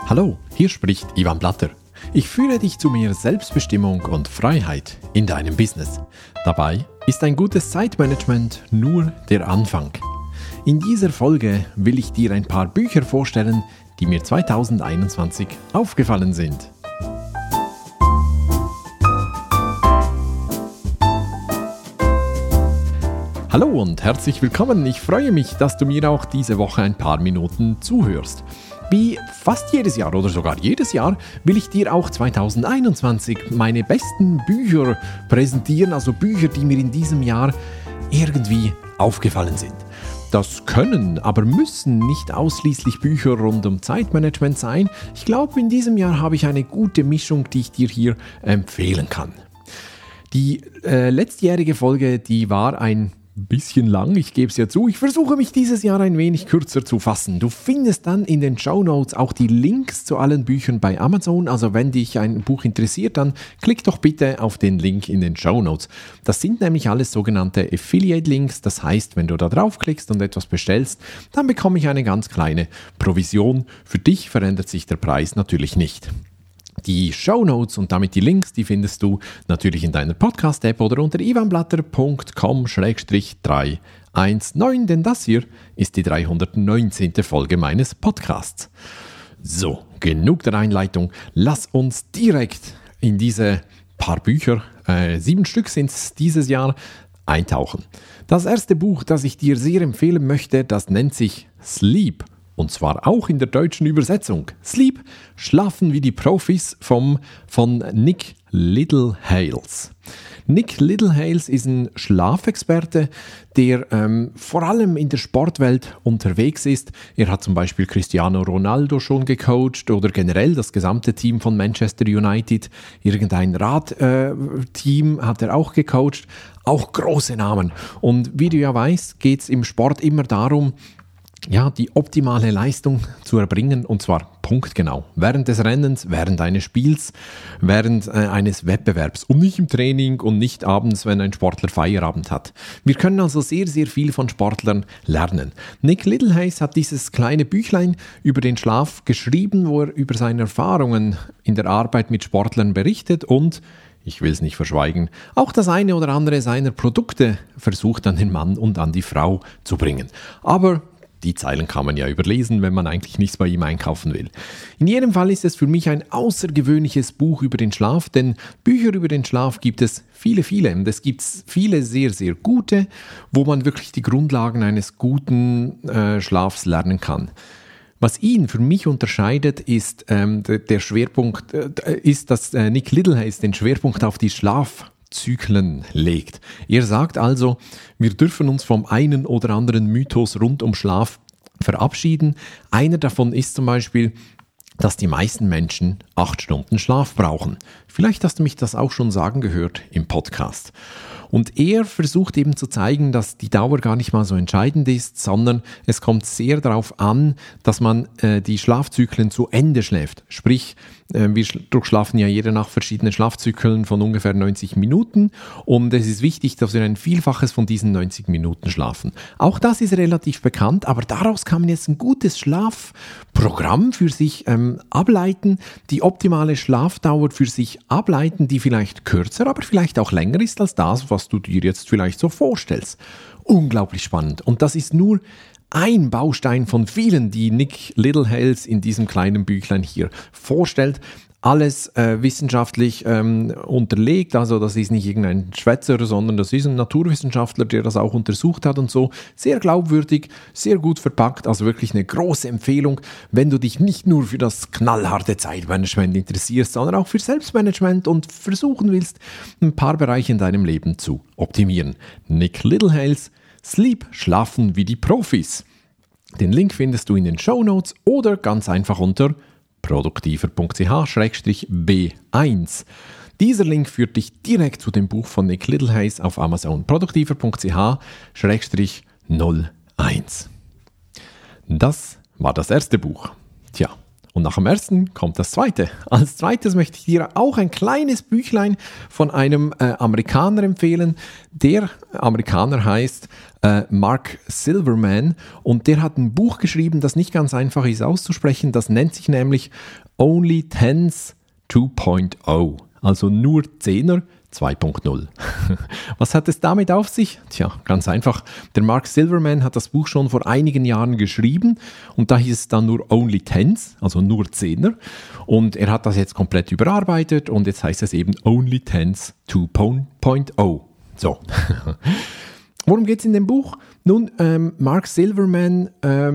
Hallo, hier spricht Ivan Blatter. Ich führe dich zu mehr Selbstbestimmung und Freiheit in deinem Business. Dabei ist ein gutes Zeitmanagement nur der Anfang. In dieser Folge will ich dir ein paar Bücher vorstellen, die mir 2021 aufgefallen sind. Hallo und herzlich willkommen. Ich freue mich, dass du mir auch diese Woche ein paar Minuten zuhörst. Wie fast jedes Jahr oder sogar jedes Jahr will ich dir auch 2021 meine besten Bücher präsentieren, also Bücher, die mir in diesem Jahr irgendwie aufgefallen sind. Das können, aber müssen nicht ausschließlich Bücher rund um Zeitmanagement sein. Ich glaube, in diesem Jahr habe ich eine gute Mischung, die ich dir hier empfehlen kann. Die letztjährige Folge, die war ein bisschen lang, ich gebe es ja zu. Ich versuche mich dieses Jahr ein wenig kürzer zu fassen. Du findest dann in den Shownotes auch die Links zu allen Büchern bei Amazon. Also wenn dich ein Buch interessiert, dann klick doch bitte auf den Link in den Shownotes. Das sind nämlich alles sogenannte Affiliate-Links. Das heißt, wenn du da draufklickst und etwas bestellst, dann bekomme ich eine ganz kleine Provision. Für dich verändert sich der Preis natürlich nicht. Die Shownotes und damit die Links, die findest du natürlich in deiner Podcast-App oder unter ivanblatter.com/319, denn das hier ist die 319. Folge meines Podcasts. So, genug der Einleitung. Lass uns direkt in diese paar Bücher, 7 Stück sind es dieses Jahr, eintauchen. Das erste Buch, das ich dir sehr empfehlen möchte, das nennt sich Sleep. Und zwar auch in der deutschen Übersetzung. Sleep, Schlafen wie die Profis von Nick Littlehales. Nick Littlehales ist ein Schlafexperte, der vor allem in der Sportwelt unterwegs ist. Er hat zum Beispiel Cristiano Ronaldo schon gecoacht oder generell das gesamte Team von Manchester United. Irgendein Radteam hat er auch gecoacht. Auch große Namen. Und wie du ja weißt, geht es im Sport immer darum, die optimale Leistung zu erbringen, und zwar punktgenau. Während des Rennens, während eines Spiels, während eines Wettbewerbs und nicht im Training und nicht abends, wenn ein Sportler Feierabend hat. Wir können also sehr, sehr viel von Sportlern lernen. Nick Littlehales hat dieses kleine Büchlein über den Schlaf geschrieben, wo er über seine Erfahrungen in der Arbeit mit Sportlern berichtet und ich will es nicht verschweigen, auch das eine oder andere seiner Produkte versucht an den Mann und an die Frau zu bringen. Aber die Zeilen kann man ja überlesen, wenn man eigentlich nichts bei ihm einkaufen will. In jedem Fall ist es für mich ein außergewöhnliches Buch über den Schlaf, denn Bücher über den Schlaf gibt es viele. Und es gibt viele sehr, sehr gute, wo man wirklich die Grundlagen eines guten Schlafs lernen kann. Was ihn für mich unterscheidet, ist der Schwerpunkt, dass Nick Littlehales den Schwerpunkt auf die Schlafzyklen legt. Er sagt also, wir dürfen uns vom einen oder anderen Mythos rund um Schlaf verabschieden. Einer davon ist zum Beispiel, dass die meisten Menschen 8 Stunden Schlaf brauchen. Vielleicht hast du mich das auch schon sagen gehört im Podcast. Und er versucht eben zu zeigen, dass die Dauer gar nicht mal so entscheidend ist, sondern es kommt sehr darauf an, dass man die Schlafzyklen zu Ende schläft. Sprich, wir durchschlafen ja jede Nacht verschiedene Schlafzyklen von ungefähr 90 Minuten und es ist wichtig, dass wir ein Vielfaches von diesen 90 Minuten schlafen. Auch das ist relativ bekannt, aber daraus kann man jetzt ein gutes Schlafprogramm für sich ableiten, die optimale Schlafdauer für sich ableiten, die vielleicht kürzer, aber vielleicht auch länger ist als das, was du dir jetzt vielleicht so vorstellst. Unglaublich spannend. Und das ist nur ein Baustein von vielen, die Nick Littlehales in diesem kleinen Büchlein hier vorstellt. Alles wissenschaftlich unterlegt, also das ist nicht irgendein Schwätzer, sondern das ist ein Naturwissenschaftler, der das auch untersucht hat und so. Sehr glaubwürdig, sehr gut verpackt, also wirklich eine große Empfehlung, wenn du dich nicht nur für das knallharte Zeitmanagement interessierst, sondern auch für Selbstmanagement und versuchen willst, ein paar Bereiche in deinem Leben zu optimieren. Nick Littlehales, Sleep, Schlafen wie die Profis. Den Link findest du in den Shownotes oder ganz einfach unter produktiver.ch/B1. Dieser Link führt dich direkt zu dem Buch von Nick Littlehales auf Amazon. produktiver.ch/01. Das war das erste Buch. Tja, Und nach dem ersten kommt das zweite. Als zweites möchte ich dir auch ein kleines Büchlein von einem Amerikaner empfehlen. Der Amerikaner heißt Mark Silverman und der hat ein Buch geschrieben, das nicht ganz einfach ist auszusprechen. Das nennt sich nämlich Only Tens 2.0, also nur Zehner 2.0. Was hat es damit auf sich? Tja, ganz einfach. Der Mark Silverman hat das Buch schon vor einigen Jahren geschrieben und da hieß es dann nur Only Tens, also nur Zehner. Und er hat das jetzt komplett überarbeitet und jetzt heißt es eben Only Tens 2.0. So. Worum geht es in dem Buch? Nun, Mark Silverman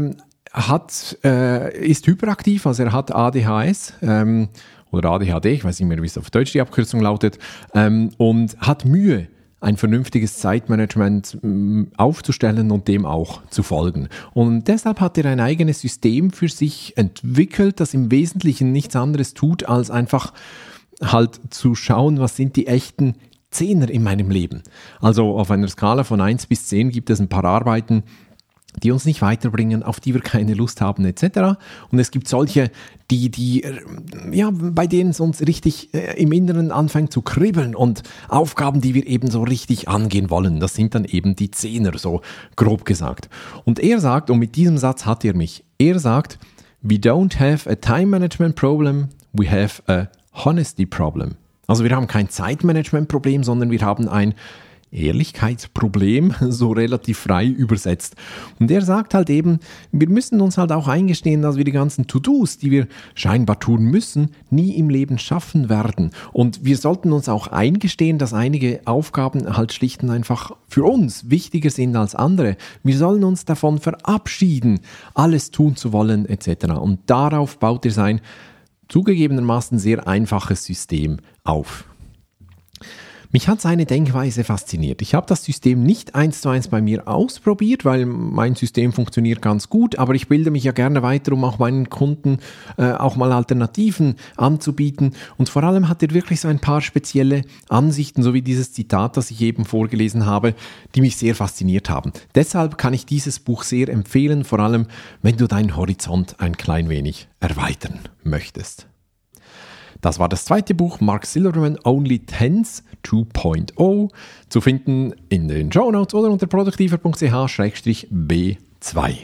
ist hyperaktiv, also er hat ADHS, oder ADHD, ich weiß nicht mehr, wie es auf Deutsch die Abkürzung lautet, und hat Mühe, ein vernünftiges Zeitmanagement aufzustellen und dem auch zu folgen. Und deshalb hat er ein eigenes System für sich entwickelt, das im Wesentlichen nichts anderes tut, als einfach halt zu schauen, was sind die echten Zehner in meinem Leben. Also auf einer Skala von 1 bis 10 gibt es ein paar Arbeiten, die uns nicht weiterbringen, auf die wir keine Lust haben etc. Und es gibt solche, bei denen es uns richtig im Inneren anfängt zu kribbeln und Aufgaben, die wir eben so richtig angehen wollen. Das sind dann eben die Zehner, so grob gesagt. Und er sagt, und mit diesem Satz hat er mich, er sagt, we don't have a time management problem, we have a honesty problem. Also wir haben kein Zeitmanagement-Problem, sondern wir haben ein Ehrlichkeitsproblem, so relativ frei übersetzt. Und er sagt halt eben, wir müssen uns halt auch eingestehen, dass wir die ganzen To-Dos, die wir scheinbar tun müssen, nie im Leben schaffen werden. Und wir sollten uns auch eingestehen, dass einige Aufgaben halt schlicht und einfach für uns wichtiger sind als andere. Wir sollen uns davon verabschieden, alles tun zu wollen etc. Und darauf baut er sein zugegebenermaßen sehr einfaches System auf. Mich hat seine Denkweise fasziniert. Ich habe das System nicht 1:1 bei mir ausprobiert, weil mein System funktioniert ganz gut, aber ich bilde mich ja gerne weiter, um auch meinen Kunden auch mal Alternativen anzubieten. Und vor allem hat er wirklich so ein paar spezielle Ansichten, so wie dieses Zitat, das ich eben vorgelesen habe, die mich sehr fasziniert haben. Deshalb kann ich dieses Buch sehr empfehlen, vor allem wenn du deinen Horizont ein klein wenig erweitern möchtest. Das war das zweite Buch, Mark Silverman, Only Tens 2.0, zu finden in den Shownotes oder unter produktiver.ch/B2.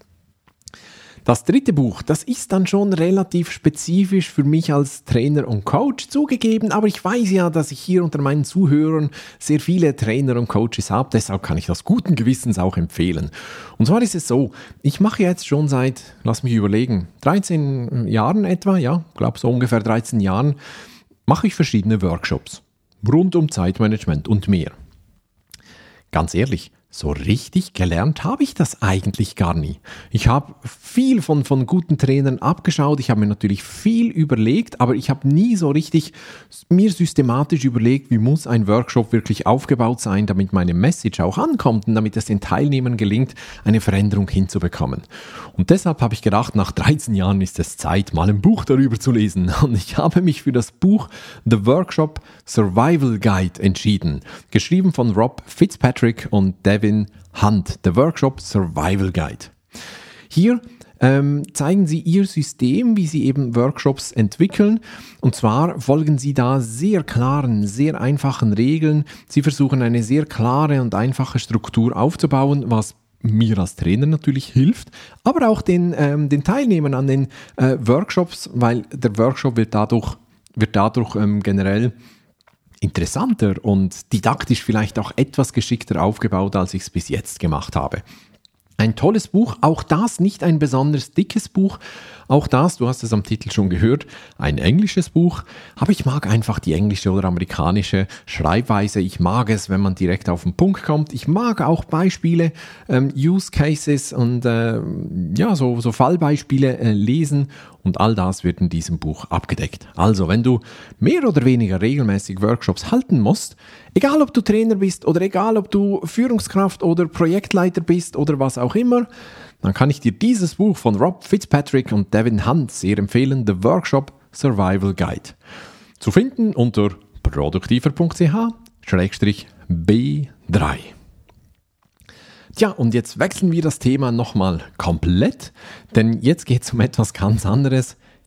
Das dritte Buch, das ist dann schon relativ spezifisch für mich als Trainer und Coach zugegeben, aber ich weiß ja, dass ich hier unter meinen Zuhörern sehr viele Trainer und Coaches habe, deshalb kann ich das guten Gewissens auch empfehlen. Und zwar ist es so, ich mache jetzt schon seit, lass mich überlegen, 13 Jahren etwa, ja, ich glaube so ungefähr 13 Jahren, mache ich verschiedene Workshops rund um Zeitmanagement und mehr. Ganz ehrlich, so richtig gelernt habe ich das eigentlich gar nie. Ich habe viel von guten Trainern abgeschaut, ich habe mir natürlich viel überlegt, aber ich habe nie so richtig mir systematisch überlegt, wie muss ein Workshop wirklich aufgebaut sein, damit meine Message auch ankommt und damit es den Teilnehmern gelingt, eine Veränderung hinzubekommen. Und deshalb habe ich gedacht, nach 13 Jahren ist es Zeit, mal ein Buch darüber zu lesen. Und ich habe mich für das Buch The Workshop Survival Guide entschieden, geschrieben von Rob Fitzpatrick und Devin Hunt, The Workshop Survival Guide. Hier zeigen sie ihr System, wie sie eben Workshops entwickeln. Und zwar folgen sie da sehr klaren, sehr einfachen Regeln. Sie versuchen eine sehr klare und einfache Struktur aufzubauen, was mir als Trainer natürlich hilft, aber auch den Teilnehmern an den Workshops, weil der Workshop wird dadurch generell interessanter und didaktisch vielleicht auch etwas geschickter aufgebaut, als ich es bis jetzt gemacht habe. Ein tolles Buch, auch das nicht ein besonders dickes Buch, auch das, du hast es am Titel schon gehört, ein englisches Buch, aber ich mag einfach die englische oder amerikanische Schreibweise, ich mag es, wenn man direkt auf den Punkt kommt, ich mag auch Beispiele, Use Cases und so Fallbeispiele lesen und all das wird in diesem Buch abgedeckt. Also, wenn du mehr oder weniger regelmäßig Workshops halten musst, egal ob du Trainer bist oder egal ob du Führungskraft oder Projektleiter bist oder was auch immer, dann kann ich dir dieses Buch von Rob Fitzpatrick und Devin Hunt sehr empfehlen, The Workshop Survival Guide. Zu finden unter produktiver.ch/B3. Tja, und jetzt wechseln wir das Thema nochmal komplett, denn jetzt geht es um etwas ganz anderes.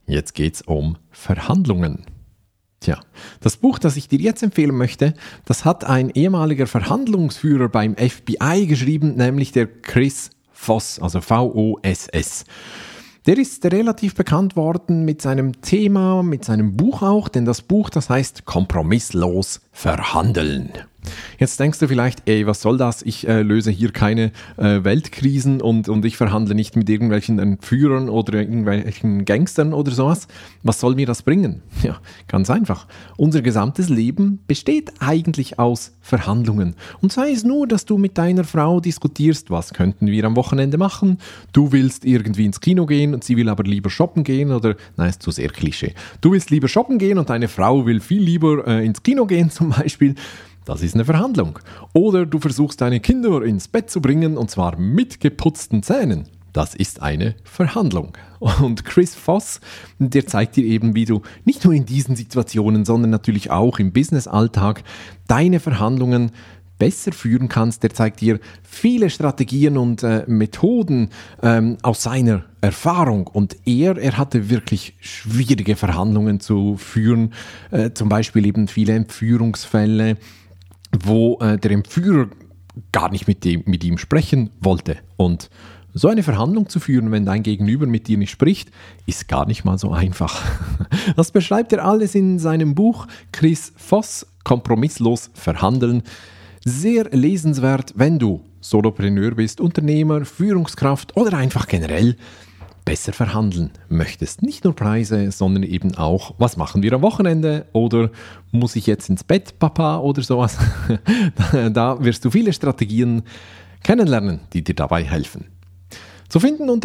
Jetzt geht's um Verhandlungen. Tja, das Buch, das ich dir jetzt empfehlen möchte, das hat ein ehemaliger Verhandlungsführer beim FBI geschrieben, nämlich der Chris Voss, also V-O-S-S. Der ist relativ bekannt worden mit seinem Thema, mit seinem Buch auch, denn das Buch, das heißt Kompromisslos verhandeln. Jetzt denkst du vielleicht, was soll das? Ich löse hier keine Weltkrisen und ich verhandle nicht mit irgendwelchen Entführern oder irgendwelchen Gangstern oder sowas. Was soll mir das bringen? Ja, ganz einfach. Unser gesamtes Leben besteht eigentlich aus Verhandlungen. Und sei es nur, dass du mit deiner Frau diskutierst, was könnten wir am Wochenende machen? Du willst irgendwie ins Kino gehen und sie will aber lieber shoppen gehen oder, nein, ist zu sehr Klischee. Du willst lieber shoppen gehen und deine Frau will viel lieber ins Kino gehen zum Beispiel. Das ist eine Verhandlung. Oder du versuchst deine Kinder ins Bett zu bringen und zwar mit geputzten Zähnen. Das ist eine Verhandlung. Und Chris Voss, der zeigt dir eben, wie du nicht nur in diesen Situationen, sondern natürlich auch im Business-Alltag deine Verhandlungen besser führen kannst. Der zeigt dir viele Strategien und Methoden aus seiner Erfahrung. Und er hatte wirklich schwierige Verhandlungen zu führen. Zum Beispiel eben viele Entführungsfälle, wo der Entführer gar nicht mit ihm sprechen wollte. Und so eine Verhandlung zu führen, wenn dein Gegenüber mit dir nicht spricht, ist gar nicht mal so einfach. Das beschreibt er alles in seinem Buch Chris Voss, Kompromisslos verhandeln. Sehr lesenswert, wenn du Solopreneur bist, Unternehmer, Führungskraft oder einfach generell besser verhandeln möchtest. Nicht nur Preise, sondern eben auch, was machen wir am Wochenende oder muss ich jetzt ins Bett, Papa oder sowas. Da wirst du viele Strategien kennenlernen, die dir dabei helfen. Zu finden unter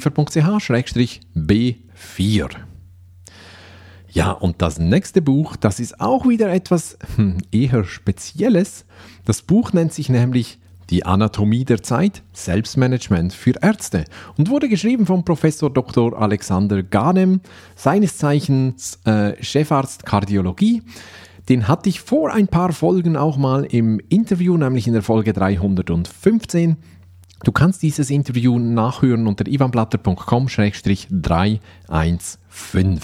produktiver.ch/B4. Ja, und das nächste Buch, das ist auch wieder etwas eher Spezielles. Das Buch nennt sich nämlich Die Anatomie der Zeit, Selbstmanagement für Ärzte und wurde geschrieben von Professor Dr. Alexander Ghanem, seines Zeichens Chefarzt Kardiologie. Den hatte ich vor ein paar Folgen auch mal im Interview, nämlich in der Folge 315. Du kannst dieses Interview nachhören unter ivanblatter.com/315.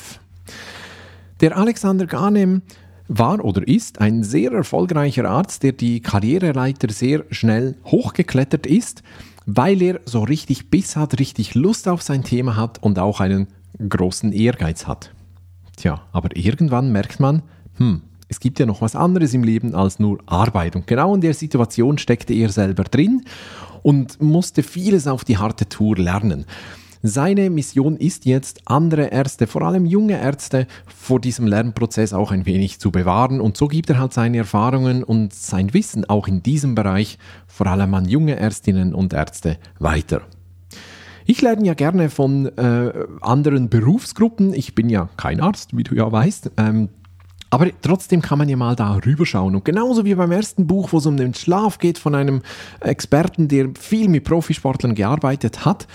Der Alexander Ghanem war oder ist ein sehr erfolgreicher Arzt, der die Karriereleiter sehr schnell hochgeklettert ist, weil er so richtig Biss hat, richtig Lust auf sein Thema hat und auch einen großen Ehrgeiz hat. Tja, aber irgendwann merkt man, es gibt ja noch was anderes im Leben als nur Arbeit. Und genau in der Situation steckte er selber drin und musste vieles auf die harte Tour lernen. Seine Mission ist jetzt, andere Ärzte, vor allem junge Ärzte, vor diesem Lernprozess auch ein wenig zu bewahren. Und so gibt er halt seine Erfahrungen und sein Wissen auch in diesem Bereich, vor allem an junge Ärztinnen und Ärzte, weiter. Ich lerne ja gerne von anderen Berufsgruppen. Ich bin ja kein Arzt, wie du ja weißt. Aber trotzdem kann man ja mal da rüberschauen. Und genauso wie beim ersten Buch, wo es um den Schlaf geht, von einem Experten, der viel mit Profisportlern gearbeitet hat,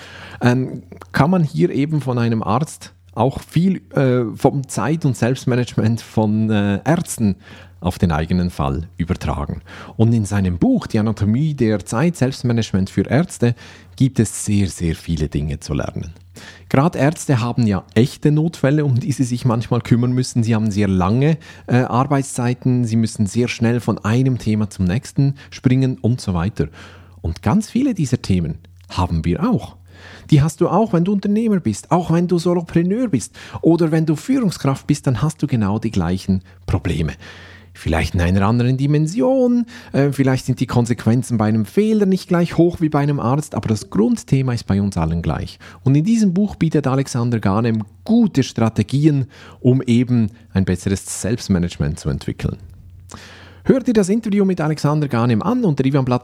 kann man hier eben von einem Arzt auch viel vom Zeit- und Selbstmanagement von Ärzten auf den eigenen Fall übertragen. Und in seinem Buch Die Anatomie der Zeit, Selbstmanagement für Ärzte, gibt es sehr, sehr viele Dinge zu lernen. Gerade Ärzte haben ja echte Notfälle, um die sie sich manchmal kümmern müssen. Sie haben sehr lange Arbeitszeiten, sie müssen sehr schnell von einem Thema zum nächsten springen und so weiter. Und ganz viele dieser Themen haben wir auch. Die hast du auch, wenn du Unternehmer bist, auch wenn du Solopreneur bist oder wenn du Führungskraft bist, dann hast du genau die gleichen Probleme. Vielleicht in einer anderen Dimension, vielleicht sind die Konsequenzen bei einem Fehler nicht gleich hoch wie bei einem Arzt, aber das Grundthema ist bei uns allen gleich. Und in diesem Buch bietet Alexander Ghanem gute Strategien, um eben ein besseres Selbstmanagement zu entwickeln. Hör dir das Interview mit Alexander Ghanem an unter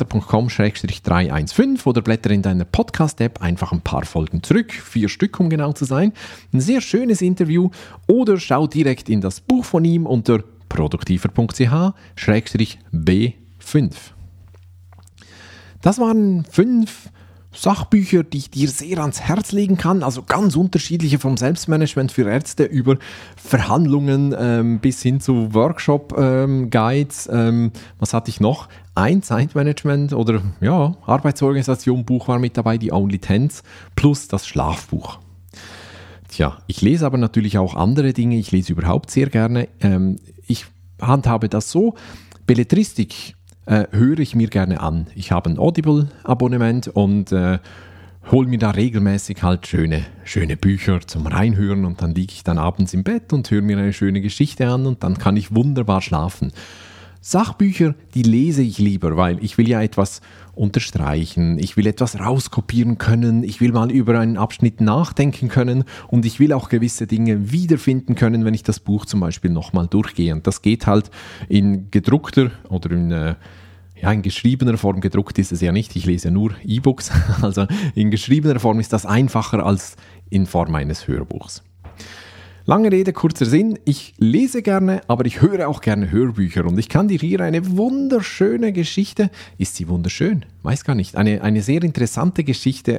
ivanblatter.com/315 oder blätter in deiner Podcast-App einfach ein paar Folgen zurück, 4 Stück um genau zu sein. Ein sehr schönes Interview oder schau direkt in das Buch von ihm unter produktiver.ch/B5. Das waren 5 Sachbücher, die ich dir sehr ans Herz legen kann, also ganz unterschiedliche, vom Selbstmanagement für Ärzte über Verhandlungen bis hin zu Workshop-Guides. Was hatte ich noch? Ein Zeitmanagement oder Arbeitsorganisation Buch war mit dabei, die Only Tens, plus das Schlafbuch. Tja, ich lese aber natürlich auch andere Dinge. Ich lese überhaupt sehr gerne. Ich handhabe das so. Belletristik höre ich mir gerne an. Ich habe ein Audible-Abonnement und hole mir da regelmäßig halt schöne Bücher zum Reinhören und dann liege ich dann abends im Bett und höre mir eine schöne Geschichte an und dann kann ich wunderbar schlafen. Sachbücher, die lese ich lieber, weil ich will ja etwas unterstreichen, ich will etwas rauskopieren können, ich will mal über einen Abschnitt nachdenken können und ich will auch gewisse Dinge wiederfinden können, wenn ich das Buch zum Beispiel nochmal durchgehe. Und das geht halt in gedruckter oder in geschriebener Form. Gedruckt ist es ja nicht, ich lese ja nur E-Books, also in geschriebener Form ist das einfacher als in Form eines Hörbuchs. Lange Rede, kurzer Sinn, ich lese gerne, aber ich höre auch gerne Hörbücher und ich kann dir hier eine wunderschöne Geschichte, ist sie wunderschön? Weiß gar nicht, eine sehr interessante Geschichte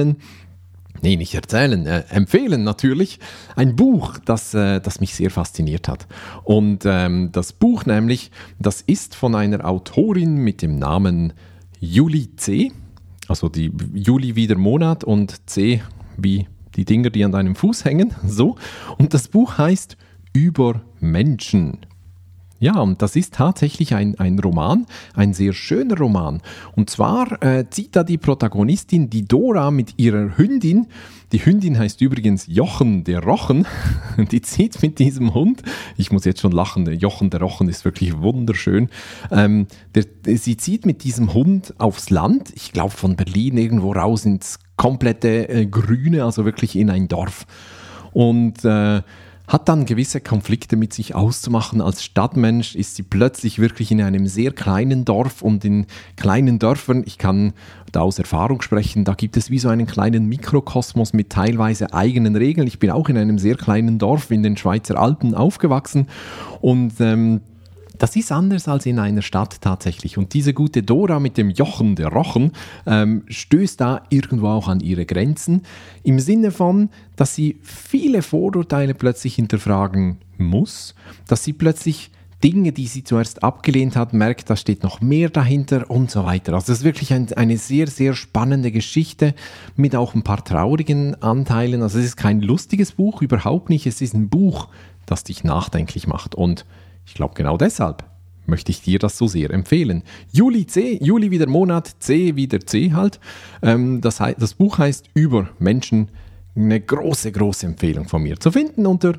empfehlen natürlich, ein Buch, das mich sehr fasziniert hat. Und das Buch nämlich, das ist von einer Autorin mit dem Namen Julie C., also die Juli wie der Monat und C wie die Dinger, die an deinem Fuß hängen, so. Und das Buch heißt Über Menschen. Ja, und das ist tatsächlich ein Roman, ein sehr schöner Roman. Und zwar zieht da die Protagonistin, die Dora, mit ihrer Hündin, die Hündin heißt übrigens Jochen der Rochen, die zieht mit diesem Hund, ich muss jetzt schon lachen, der Jochen der Rochen ist wirklich wunderschön, sie zieht mit diesem Hund aufs Land, ich glaube von Berlin irgendwo raus ins komplette Grüne, also wirklich in ein Dorf. Und hat dann gewisse Konflikte mit sich auszumachen. Als Stadtmensch ist sie plötzlich wirklich in einem sehr kleinen Dorf und in kleinen Dörfern, ich kann da aus Erfahrung sprechen, da gibt es wie so einen kleinen Mikrokosmos mit teilweise eigenen Regeln. Ich bin auch in einem sehr kleinen Dorf in den Schweizer Alpen aufgewachsen und das ist anders als in einer Stadt tatsächlich. Und diese gute Dora mit dem Jochen der Rochen stößt da irgendwo auch an ihre Grenzen. Im Sinne von, dass sie viele Vorurteile plötzlich hinterfragen muss, dass sie plötzlich Dinge, die sie zuerst abgelehnt hat, merkt, da steht noch mehr dahinter und so weiter. Also das ist wirklich eine sehr, sehr spannende Geschichte mit auch ein paar traurigen Anteilen. Also es ist kein lustiges Buch, überhaupt nicht. Es ist ein Buch, das dich nachdenklich macht und ich glaube, genau deshalb möchte ich dir das so sehr empfehlen. Juli C., Juli wie der Monat, C wie der C halt. Das Buch heißt Über Menschen. Eine große, große Empfehlung von mir. Zu finden unter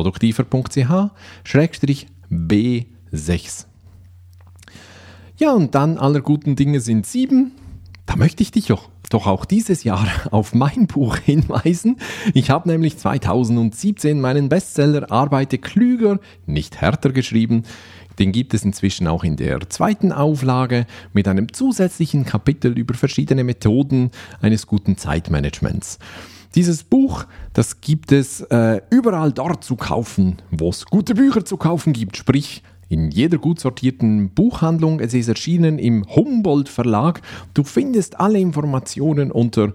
produktiver.ch/B6. Ja, und dann aller guten Dinge sind 7. Da möchte ich dich doch auch dieses Jahr auf mein Buch hinweisen. Ich habe nämlich 2017 meinen Bestseller Arbeite klüger, nicht härter geschrieben. Den gibt es inzwischen auch in der 2. Auflage mit einem zusätzlichen Kapitel über verschiedene Methoden eines guten Zeitmanagements. Dieses Buch, das gibt es überall dort zu kaufen, wo es gute Bücher zu kaufen gibt, sprich in jeder gut sortierten Buchhandlung. Es ist erschienen im Humboldt Verlag. Du findest alle Informationen unter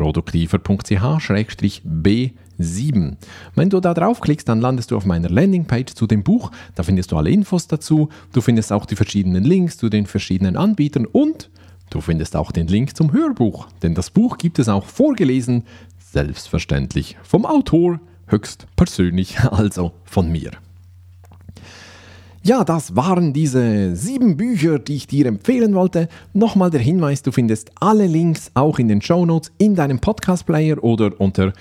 produktiver.ch/B7. Wenn du da draufklickst, dann landest du auf meiner Landingpage zu dem Buch. Da findest du alle Infos dazu. Du findest auch die verschiedenen Links zu den verschiedenen Anbietern und du findest auch den Link zum Hörbuch. Denn das Buch gibt es auch vorgelesen, selbstverständlich vom Autor, höchstpersönlich, also von mir. Ja, das waren diese 7 Bücher, die ich dir empfehlen wollte. Nochmal der Hinweis, du findest alle Links auch in den Shownotes in deinem Podcast-Player oder unter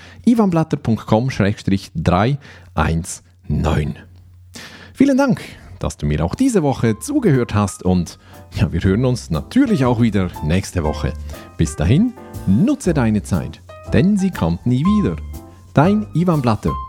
ivanblatter.com/319. Vielen Dank, dass du mir auch diese Woche zugehört hast und ja, wir hören uns natürlich auch wieder nächste Woche. Bis dahin, nutze deine Zeit, denn sie kommt nie wieder. Dein Ivan Blatter.